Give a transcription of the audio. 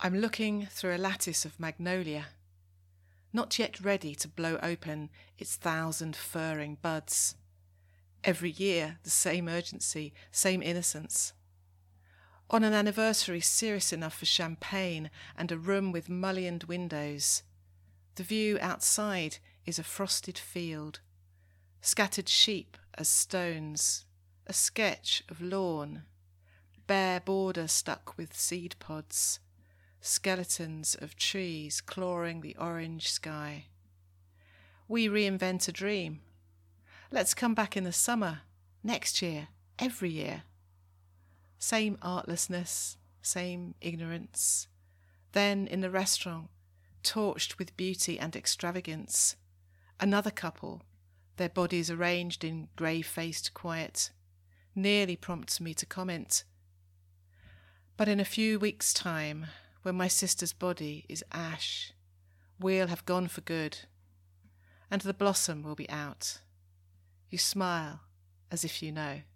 I'm looking through a lattice of magnolia, not yet ready to blow open its 1,000 furring buds. Every year, the same urgency, same innocence. On an anniversary serious enough for champagne and a room with mullioned windows, the view outside is a frosted field, scattered sheep as stones, a sketch of lawn, bare border stuck with seed pods, skeletons of trees clawing the orange sky. We reinvent a dream. Let's come back in the summer, next year, every year. Same artlessness, same ignorance. Then in the restaurant, torched with beauty and extravagance, another couple, their bodies arranged in grey-faced quiet, nearly prompts me to comment. But in a few weeks' time, when my sister's body is ash, we'll have gone for good, and the blossom will be out. You smile as if you know.